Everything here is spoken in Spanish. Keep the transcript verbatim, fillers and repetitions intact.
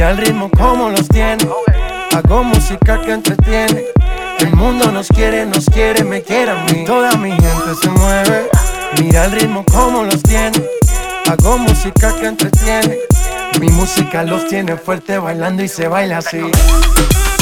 Mira el ritmo como los tiene. Hago música que entretiene. El mundo nos quiere, nos quiere, me quiere a mí. Toda mi gente se mueve. Mira el ritmo como los tiene. Hago música que entretiene. Mi música los tiene fuerte bailando y se baila así.